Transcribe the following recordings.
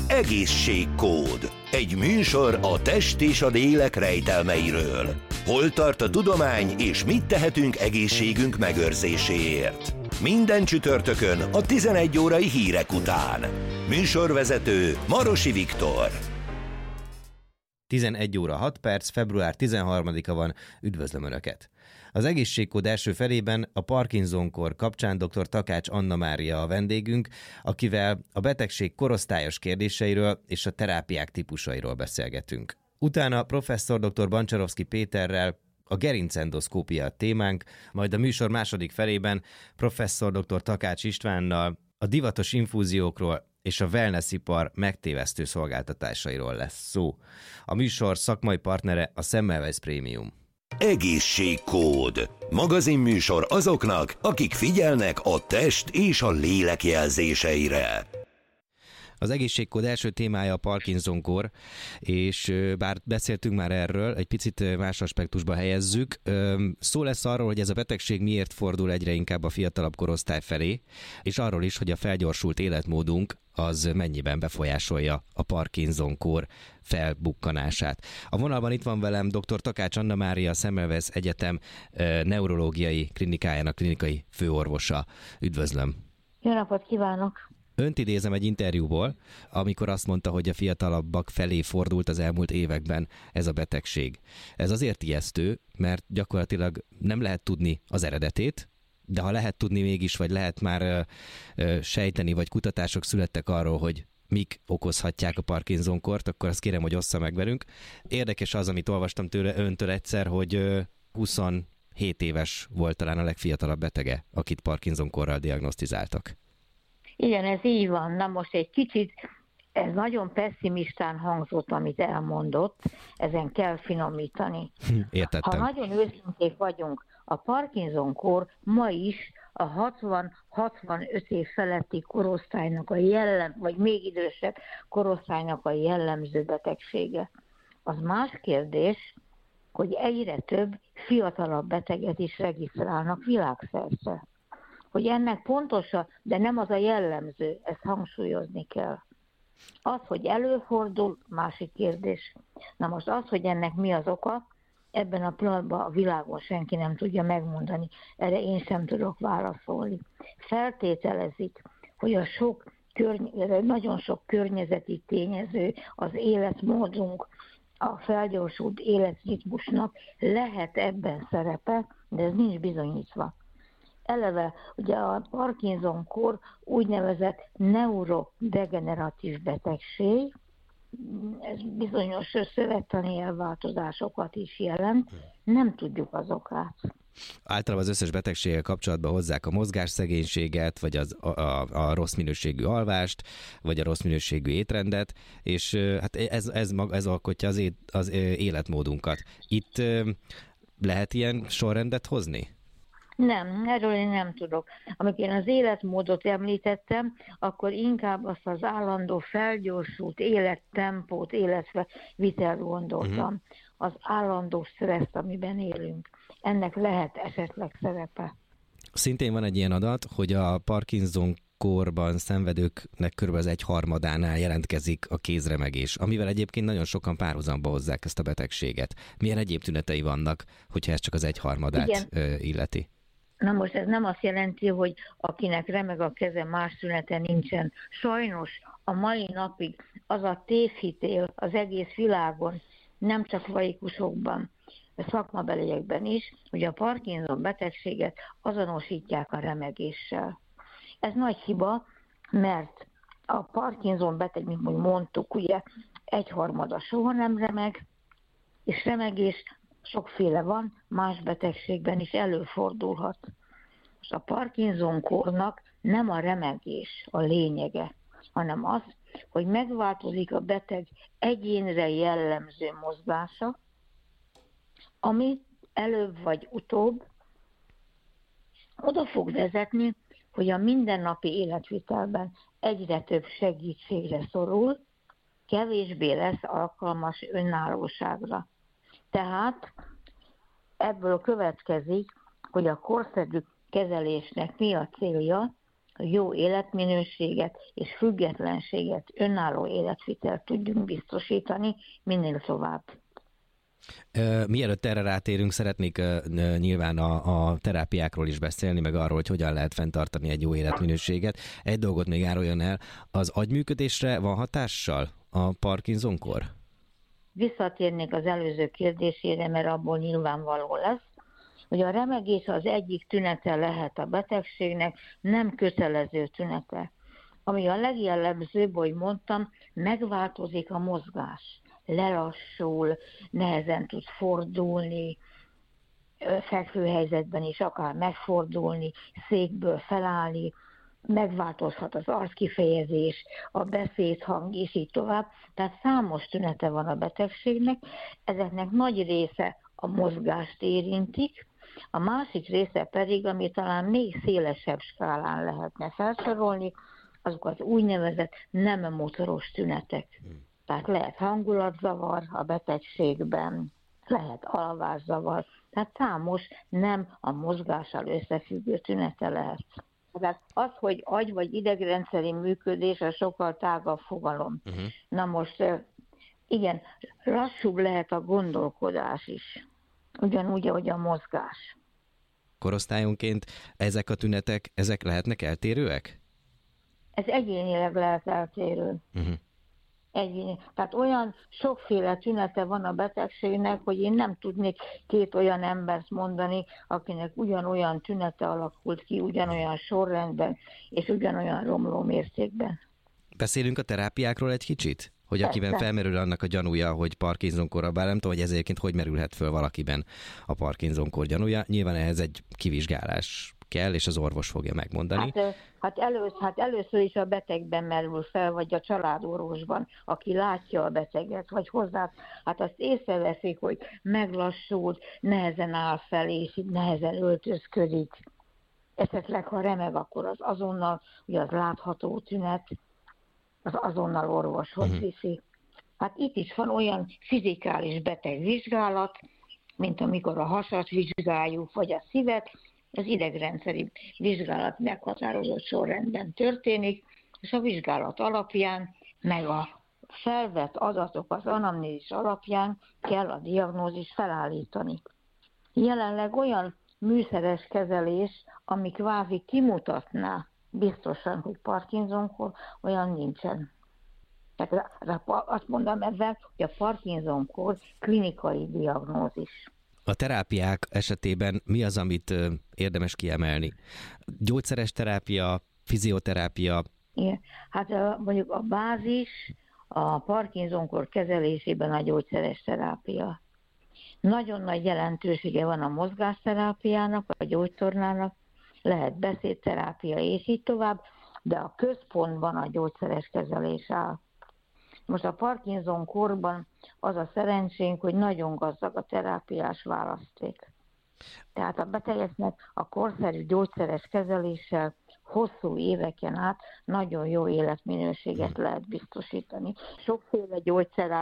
Egészségkód. Egy műsor a test és a lélek rejtelmeiről. Hol tart a tudomány, és mit tehetünk egészségünk megőrzéséért? Minden csütörtökön a 11 órai hírek után. Műsorvezető Marosi Viktor. 11 óra 6 perc, február 13-a van, üdvözlöm Önöket! Az egészségkód első felében a Parkinson-kór kapcsán dr. Takács Anna Mária a vendégünk, akivel a betegség korosztályos kérdéseiről és a terápiák típusairól beszélgetünk. Utána professzor dr. Bancsarovszky Péterrel a gerincendoszkópia a témánk, majd a műsor második felében professzor dr. Takács Istvánnal a divatos infúziókról és a wellnessipar megtévesztő szolgáltatásairól lesz szó. A műsor szakmai partnere a Semmelweis Premium. Egészségkód. Magazinműsor azoknak, akik figyelnek a test és a lélek jelzéseire. Az egészségkód első témája a Parkinson-kór, és bár beszéltünk már erről, egy picit más aspektusba helyezzük. Szó lesz arról, hogy ez a betegség miért fordul egyre inkább a fiatalabb korosztály felé, és arról is, hogy a felgyorsult életmódunk az mennyiben befolyásolja a Parkinson-kór felbukkanását. A vonalban itt van velem dr. Takács Anna Mária, a Semmelweis Egyetem neurológiai klinikájának klinikai főorvosa. Üdvözlöm! Jó napot kívánok! Önt idézem egy interjúból, amikor azt mondta, hogy a fiatalabbak felé fordult az elmúlt években ez a betegség. Ez azért ijesztő, mert gyakorlatilag nem lehet tudni az eredetét, de ha lehet tudni mégis, vagy lehet már sejteni, vagy kutatások születtek arról, hogy mik okozhatják a Parkinson-kort, akkor azt kérem, hogy ossza meg velünk. Érdekes az, amit olvastam öntől egyszer, hogy 27 éves volt talán a legfiatalabb betege, akit Parkinson-korral diagnosztizáltak. Igen, ez így van. Na most egy kicsit, ez nagyon pessimistán hangzott, amit elmondott, ezen kell finomítani. Értettem. Ha nagyon őszinték vagyunk, a Parkinson-kór ma is a 60-65 év feletti korosztálynak vagy még idősebb korosztálynak a jellemző betegsége. Az más kérdés, hogy egyre több fiatalabb beteget is regisztrálnak világszerte. Hogy ennek pontosan, de nem az a jellemző, ezt hangsúlyozni kell. Az, hogy előfordul, másik kérdés. Na most az, hogy ennek mi az oka, ebben a pillanatban a világon senki nem tudja megmondani. Erre én sem tudok válaszolni. Feltételezik, hogy nagyon sok környezeti tényező, az életmódunk, a felgyorsult életritmusnak lehet ebben szerepe, de ez nincs bizonyítva. Eleve ugye a Parkinson-kór úgynevezett neurodegeneratív betegség, ez bizonyos szövettani elváltozásokat is jelent, nem tudjuk az okát. Általában az összes betegséggel kapcsolatban hozzák a mozgásszegénységet, vagy a rossz minőségű alvást, vagy a rossz minőségű étrendet, és hát ez alkotja az életmódunkat. Itt lehet ilyen sorrendet hozni? Nem, erről én nem tudok. Amikor én az életmódot említettem, akkor inkább azt az állandó felgyorsult élettempót, életvitelt gondoltam. Az állandó stresszt, amiben élünk. Ennek lehet esetleg szerepe. Szintén van egy ilyen adat, hogy a Parkinson-kórban szenvedőknek kb. Az 1/3 jelentkezik a kézremegés, amivel egyébként nagyon sokan párhuzamba hozzák ezt a betegséget. Milyen egyéb tünetei vannak, hogyha ez csak az 1/3 illeti? Na most ez nem azt jelenti, hogy akinek remeg a keze, más tünete nincsen. Sajnos a mai napig az a tévhit él az egész világon, nem csak laikusokban, a szakmabeliekben is, hogy a Parkinson betegséget azonosítják a remegéssel. Ez nagy hiba, mert a Parkinson beteg, mint mondtuk, ugye 1/3 soha nem remeg, és remegés sokféle van, más betegségben is előfordulhat. Most a Parkinson-kórnak nem a remegés a lényege, hanem az, hogy megváltozik a beteg egyénre jellemző mozgása, ami előbb vagy utóbb oda fog vezetni, hogy a mindennapi életvitelben egyre több segítségre szorul, kevésbé lesz alkalmas önállóságra. Tehát ebből következik, hogy a korszerű kezelésnek mi a célja, hogy jó életminőséget és függetlenséget, önálló életvitelt tudjunk biztosítani minél tovább. Mielőtt erre rátérünk, szeretnék nyilván a terápiákról is beszélni, meg arról, hogy hogyan lehet fenntartani egy jó életminőséget. Egy dolgot még áruljon el, az agyműködésre van hatással a Parkinson-kor? Visszatérnék az előző kérdésére, mert abból nyilvánvaló lesz, hogy a remegés az egyik tünete lehet a betegségnek, nem kötelező tünete. Ami a legjellemzőbb, hogy mondtam, megváltozik a mozgás. Lelassul, nehezen tud fordulni, fekvőhelyzetben is akár megfordulni, székből felállni, megváltozhat az arckifejezés, a beszédhang, és így tovább. Tehát számos tünete van a betegségnek, ezeknek nagy része a mozgást érintik, a másik része pedig, ami talán még szélesebb skálán lehetne felsorolni, azok az úgynevezett nem motoros tünetek. Tehát lehet hangulatzavar a betegségben, lehet alvászavar, tehát számos nem a mozgással összefüggő tünete lehet. Tehát az, hogy agy- vagy idegrendszeri működés, az sokkal tágabb fogalom. Na most, igen, lassúbb lehet a gondolkodás is, ugyanúgy, ahogy a mozgás. Korosztályonként ezek a tünetek, ezek lehetnek eltérőek? Ez egyénileg lehet eltérő. Tehát olyan sokféle tünete van a betegségnek, hogy én nem tudnék két olyan embert mondani, akinek ugyanolyan tünete alakult ki, ugyanolyan sorrendben, és ugyanolyan romló mértékben. Beszélünk a terápiákról egy kicsit? Hogy akiben felmerül annak a gyanúja, hogy Parkinson-korra, bár nem tudom, hogy ez egyébként hogy merülhet föl valakiben a Parkinson-kor gyanúja. Nyilván ehhez egy kivizsgálás kell, és az orvos fogja megmondani. Hát először is a betegben merül fel, vagy a családorvosban, aki látja a beteget, vagy hozzá, hát azt észreveszik, hogy meglassult, nehezen áll fel, és így nehezen öltözködik. Esetleg, ha remeg, akkor az azonnal, ugye az látható tünet, az azonnal orvoshoz viszi. Hát itt is van olyan fizikális betegvizsgálat, mint amikor a hasat vizsgáljuk, vagy a szívet, az idegrendszeri vizsgálat meghatározott sorrendben történik, és a vizsgálat alapján, meg a felvett adatok az anamnézis alapján kell a diagnózist felállítani. Jelenleg olyan műszeres kezelés, ami kvázi kimutatná biztosan, hogy Parkinson-kor, olyan nincsen. Tehát azt mondom ezzel, hogy a Parkinson-kor klinikai diagnózis. A terápiák esetében mi az, amit érdemes kiemelni? Gyógyszeres terápia, fizioterápia? Igen. Hát mondjuk a bázis a Parkinson-kor kezelésében a gyógyszeres terápia. Nagyon nagy jelentősége van a mozgásterápiának, a gyógytornának, lehet beszédterápia és így tovább, de a központban a gyógyszeres kezelés áll. Most a Parkinson-korban az a szerencsénk, hogy nagyon gazdag a terápiás választék. Tehát a betegeknek a korszerű gyógyszeres kezeléssel hosszú éveken át nagyon jó életminőséget lehet biztosítani. Sokféle gyógyszer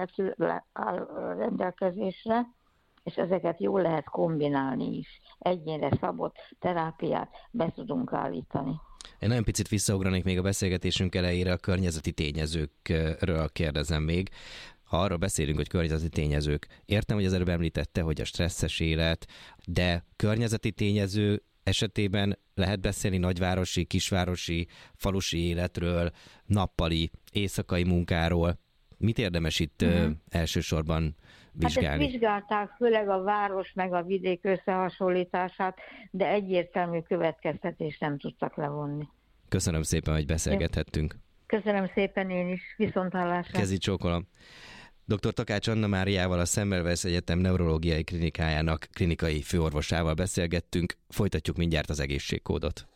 áll rendelkezésre, és ezeket jól lehet kombinálni is. Egyénre szabott terápiát be tudunk állítani. Én nagyon picit visszaugranék még a beszélgetésünk elejére, a környezeti tényezőkről kérdezem még. Ha arról beszélünk, hogy környezeti tényezők, értem, hogy az előbb említette, hogy a stresszes élet, de környezeti tényező esetében lehet beszélni nagyvárosi, kisvárosi, falusi életről, nappali, éjszakai munkáról. Mit érdemes itt elsősorban vizsgálni? Hát ezt vizsgálták, főleg a város meg a vidék összehasonlítását, de egyértelmű következtetést nem tudtak levonni. Köszönöm szépen, hogy beszélgethettünk. Köszönöm szépen én is, viszonthallásra. Kezi csókolom. Dr. Takács Anna Máriával, a Semmelweis Egyetem neurológiai klinikájának klinikai főorvosával beszélgettünk. Folytatjuk mindjárt az egészségkódot.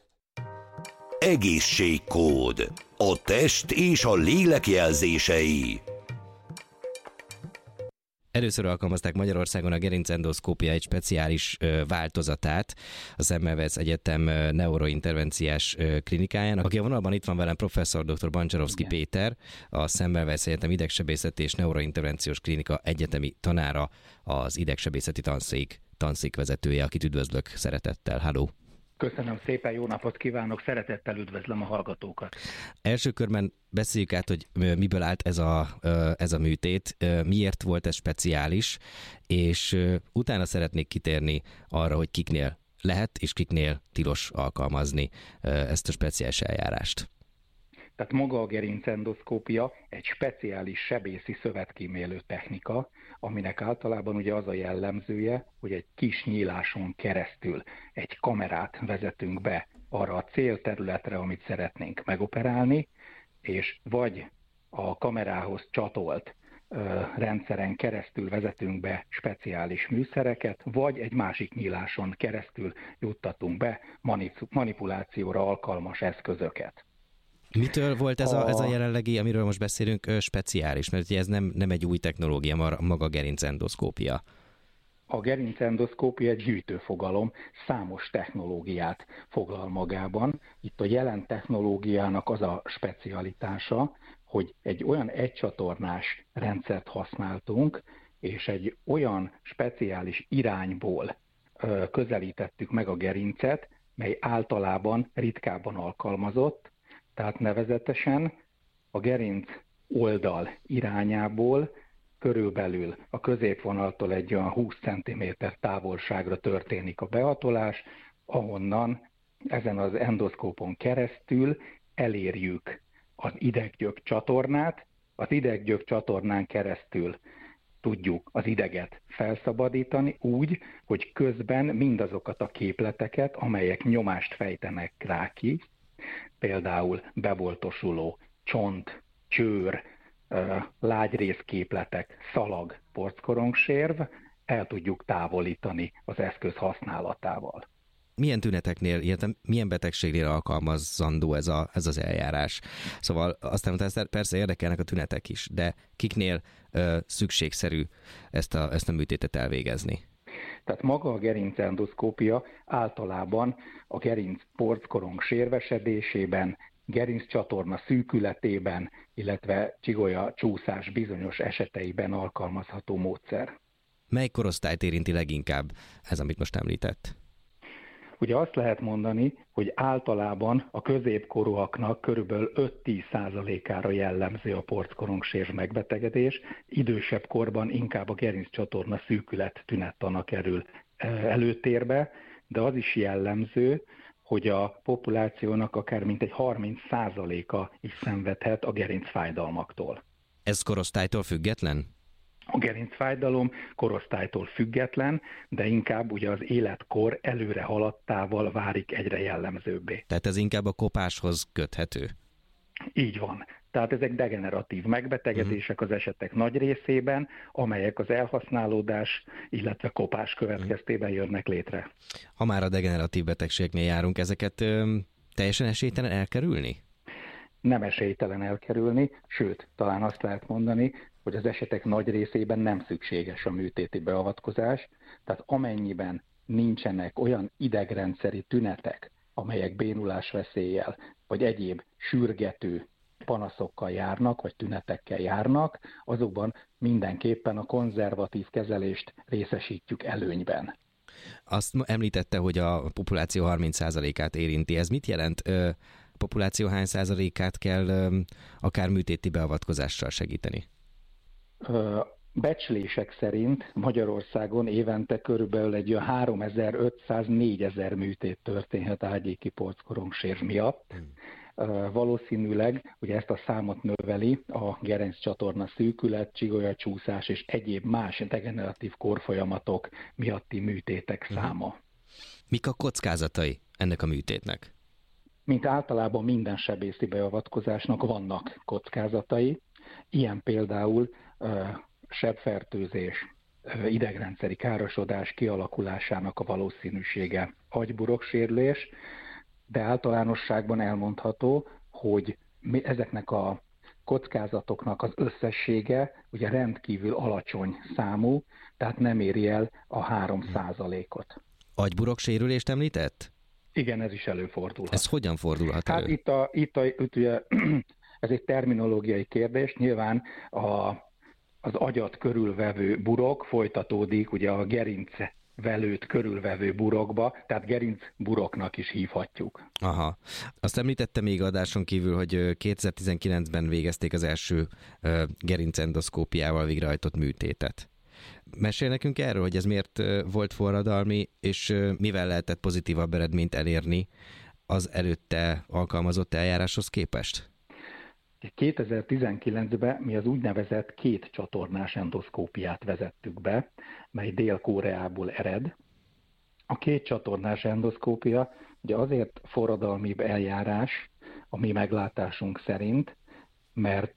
Egészségkód. A test és a lélek jelzései. Először alkalmazták Magyarországon a gerincendoszkópia egy speciális változatát a Semmelweis Egyetem neurointervenciás klinikájának. Aki a vonalban itt van velem, professzor dr. Bancsarovszky Péter, a Semmelweis Egyetem idegsebészeti és neurointervenciós klinika egyetemi tanára, az idegsebészeti tanszék vezetője, akit üdvözlök szeretettel. Halló! Köszönöm szépen, jó napot kívánok, szeretettel üdvözlöm a hallgatókat. Első körben beszéljük át, hogy miből állt ez a műtét, miért volt ez speciális, és utána szeretnék kitérni arra, hogy kiknél lehet és kiknél tilos alkalmazni ezt a speciális eljárást. Tehát maga a gerincendoszkópia egy speciális sebészi szövetkímélő technika, aminek általában ugye az a jellemzője, hogy egy kis nyíláson keresztül egy kamerát vezetünk be arra a célterületre, amit szeretnénk megoperálni, és vagy a kamerához csatolt rendszeren keresztül vezetünk be speciális műszereket, vagy egy másik nyíláson keresztül juttatunk be manipulációra alkalmas eszközöket. Mitől volt ez a jelenlegi, amiről most beszélünk, speciális? Mert ugye ez nem egy új technológia, maga a gerincendoszkópia. A gerincendoszkópia egy gyűjtőfogalom, számos technológiát foglal magában. Itt a jelen technológiának az a specialitása, hogy egy olyan egycsatornás rendszert használtunk, és egy olyan speciális irányból közelítettük meg a gerincet, mely általában ritkábban alkalmazott, tehát nevezetesen a gerinc oldal irányából körülbelül a középvonaltól egy olyan 20 cm távolságra történik a behatolás, ahonnan ezen az endoszkópon keresztül elérjük az ideggyök csatornát, az ideggyök csatornán keresztül tudjuk az ideget felszabadítani úgy, hogy közben mindazokat a képleteket, amelyek nyomást fejtenek rá ki, például beboltosuló csont, csőr, lágyrészképletek, szalag, porckorongsérv, el tudjuk távolítani az eszköz használatával. Milyen tüneteknél, illetve milyen betegségnél alkalmazandó ez az eljárás? Szóval aztán persze érdekelnek a tünetek is, de kiknél szükségszerű ezt a műtétet elvégezni? Tehát maga a gerincendoszkópia általában a gerinc porckorong sérvesedésében, gerinccsatorna szűkületében, illetve csigolya csúszás bizonyos eseteiben alkalmazható módszer. Mely korosztályt érinti leginkább ez, amit most említett? Ugye azt lehet mondani, hogy általában a középkorúaknak körülbelül 5-10%-ára jellemző a porckorongsér megbetegedés, idősebb korban inkább a gerinccsatorna szűkület tünettana kerül előtérbe, de az is jellemző, hogy a populációnak akár mintegy 30%-a is szenvedhet a gerincfájdalmaktól. Ez korosztálytól független? A gerincfájdalom korosztálytól független, de inkább ugye az életkor előre haladtával válik egyre jellemzőbbé. Tehát ez inkább a kopáshoz köthető? Így van. Tehát ezek degeneratív megbetegedések az esetek nagy részében, amelyek az elhasználódás, illetve kopás következtében jönnek létre. Ha már a degeneratív betegségnél járunk, ezeket teljesen esélytelen elkerülni? Nem esélytelen elkerülni, sőt, talán azt lehet mondani, hogy az esetek nagy részében nem szükséges a műtéti beavatkozás, tehát amennyiben nincsenek olyan idegrendszeri tünetek, amelyek bénulásveszéllyel vagy egyéb sürgető panaszokkal járnak, vagy tünetekkel járnak, azokban mindenképpen a konzervatív kezelést részesítjük előnyben. Azt említette, hogy a populáció 30%-át érinti. Ez mit jelent? A populáció hány százalékát kell akár műtéti beavatkozással segíteni? Becslések szerint Magyarországon évente körülbelül egy 3500-4000 műtét történhet ágyéki porckorongsér miatt. Valószínűleg ugye ezt a számot növeli a gerinccsatorna szűkület, csigolyacsúszás és egyéb más degeneratív korfolyamatok miatti műtétek száma. Mik a kockázatai ennek a műtétnek? Mint általában minden sebészi beavatkozásnak vannak kockázatai, ilyen például sebfertőzés, idegrendszeri károsodás kialakulásának a valószínűsége, agyburoksérülés, de általánosságban elmondható, hogy ezeknek a kockázatoknak az összessége ugye rendkívül alacsony számú, tehát nem éri el a 3%-ot. Agyburoksérülést említett? Igen, ez is előfordulhat. Ez hogyan fordulhat elő? Hát itt ugye, ez egy terminológiai kérdés, nyilván az agyat körülvevő burok folytatódik ugye a gerinc velőt körülvevő burokba, tehát gerincburoknak is hívhatjuk. Aha. Azt említette még adáson kívül, hogy 2019-ben végezték az első gerincendoszkópiával végrehajtott műtétet. Mesél nekünk erről, hogy ez miért volt forradalmi, és mivel lehetett pozitívabb eredményt elérni az előtte alkalmazott eljáráshoz képest? 2019-ben mi az úgynevezett 2 csatornás endoszkópiát vezettük be, mely Dél-Koreából ered. A 2 csatornás endoszkópia ugye azért forradalmibb eljárás a mi meglátásunk szerint, mert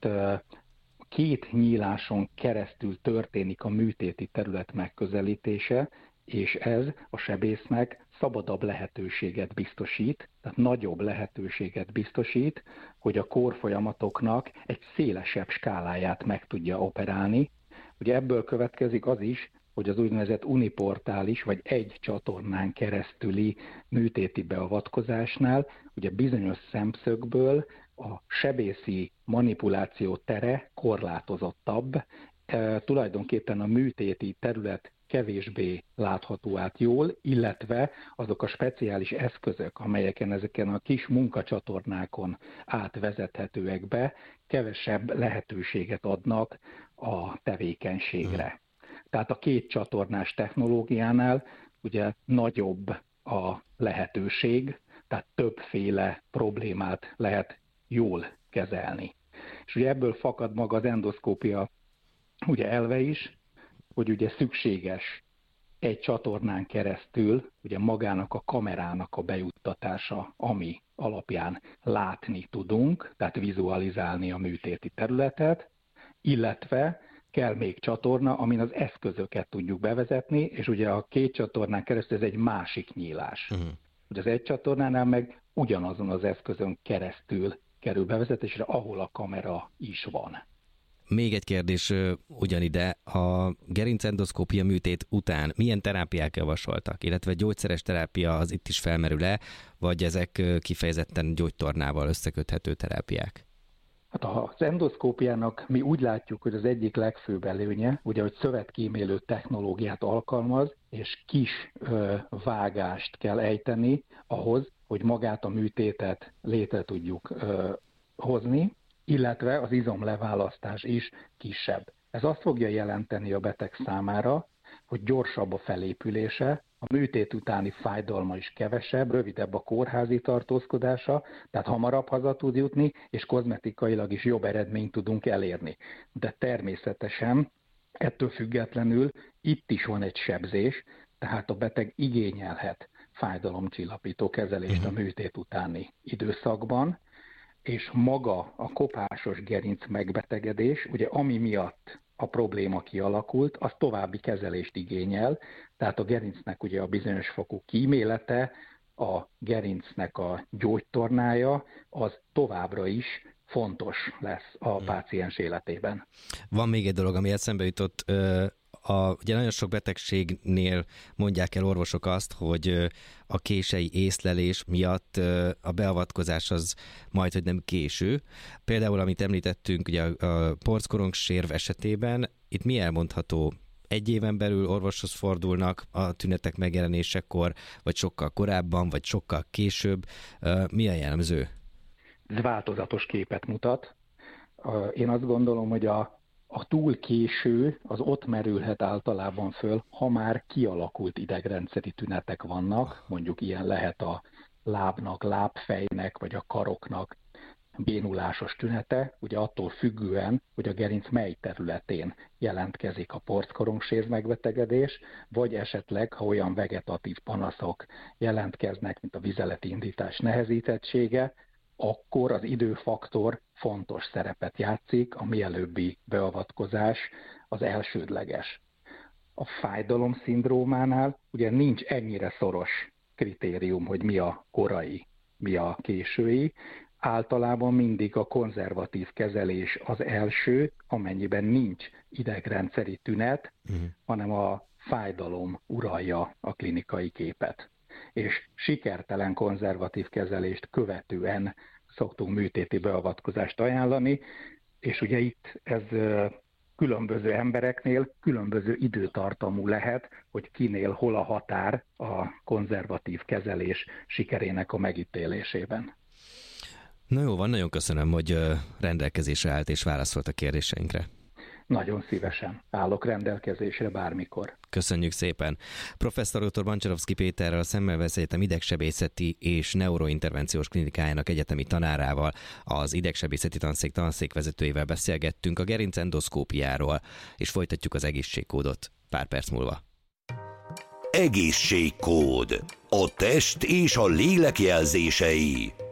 2 nyíláson keresztül történik a műtéti terület megközelítése, és ez a sebésznek szabadabb lehetőséget biztosít, tehát nagyobb lehetőséget biztosít, hogy a kórfolyamatoknak egy szélesebb skáláját meg tudja operálni. Ugye ebből következik az is, hogy az úgynevezett uniportális vagy egy csatornán keresztüli műtéti beavatkozásnál ugye bizonyos szemszögből a sebészi manipuláció tere korlátozottabb, tulajdonképpen a műtéti terület kevésbé látható át jól, illetve azok a speciális eszközök, amelyeken ezeken a kis munkacsatornákon átvezethetőek be, kevesebb lehetőséget adnak a tevékenységre. Tehát a 2 csatornás technológiánál ugye nagyobb a lehetőség, tehát többféle problémát lehet jól kezelni. És ugye ebből fakad maga az endoszkópia ugye elve is, hogy ugye szükséges egy csatornán keresztül ugye magának a kamerának a bejuttatása, ami alapján látni tudunk, tehát vizualizálni a műtéti területet, illetve kell még csatorna, amin az eszközöket tudjuk bevezetni, és ugye a 2 csatornán keresztül ez egy másik nyílás. Ugye az egy csatornánál meg ugyanazon az eszközön keresztül kerül bevezetésre, ahol a kamera is van. Még egy kérdés ugyanide, a gerincendoszkópia műtét után milyen terápiák javasoltak, illetve gyógyszeres terápia az itt is felmerül-e, vagy ezek kifejezetten gyógytornával összeköthető terápiák? Hát az endoszkópiának mi úgy látjuk, hogy az egyik legfőbb előnye, ugye, hogy szövetkímélő technológiát alkalmaz, és kis vágást kell ejteni ahhoz, hogy magát a műtétet létre tudjuk hozni, illetve az izomleválasztás is kisebb. Ez azt fogja jelenteni a beteg számára, hogy gyorsabb a felépülése, a műtét utáni fájdalma is kevesebb, rövidebb a kórházi tartózkodása, tehát hamarabb haza tud jutni, és kozmetikailag is jobb eredményt tudunk elérni. De természetesen ettől függetlenül itt is van egy sebzés, tehát a beteg igényelhet fájdalomcsillapító kezelést a műtét utáni időszakban, és maga a kopásos gerinc megbetegedés, ugye ami miatt a probléma kialakult, az további kezelést igényel, tehát a gerincnek ugye a bizonyos fokú kímélete, a gerincnek a gyógytornája, az továbbra is fontos lesz a páciens életében. Van még egy dolog, ami eszembe jutott. Ugye nagyon sok betegségnél mondják el orvosok azt, hogy a késői észlelés miatt a beavatkozás az majdhogy nem késő. Például, amit említettünk, ugye a porckorongssérv esetében, itt mi elmondható? 1 éven belül orvoshoz fordulnak a tünetek megjelenésekor, vagy sokkal korábban, vagy sokkal később. Mi a jellemző? Ez változatos képet mutat. Én azt gondolom, hogy a túl késő az ott merülhet általában föl, ha már kialakult idegrendszeri tünetek vannak, mondjuk ilyen lehet a lábnak, lábfejnek, vagy a karoknak bénulásos tünete, ugye attól függően, hogy a gerinc mely területén jelentkezik a porckorongsér megbetegedés, vagy esetleg, ha olyan vegetatív panaszok jelentkeznek, mint a vizeleti indítás nehezítettsége, akkor az időfaktor fontos szerepet játszik, a mielőbbi beavatkozás az elsődleges. A fájdalomszindrómánál ugye nincs ennyire szoros kritérium, hogy mi a korai, mi a késői. Általában mindig a konzervatív kezelés az első, amennyiben nincs idegrendszeri tünet, hanem a fájdalom uralja a klinikai képet. És sikertelen konzervatív kezelést követően szoktunk műtéti beavatkozást ajánlani, és ugye itt ez különböző embereknél különböző időtartamú lehet, hogy kinél hol a határ a konzervatív kezelés sikerének a megítélésében. Na jó van, nagyon köszönöm, hogy rendelkezésre állt és válaszolt a kérdéseinkre. Nagyon szívesen állok rendelkezésre bármikor. Köszönjük szépen. Professzor dr. Bancsarovszky Péterrel, a Semmelweis Egyetem idegsebészeti és neurointervenciós klinikájának egyetemi tanárával, az idegsebészeti tanszék tanszékvezetőjével beszélgettünk a gerincendoszkópiáról, és folytatjuk az egészségkódot pár perc múlva. Egészségkód. A test és a lélek jelzései.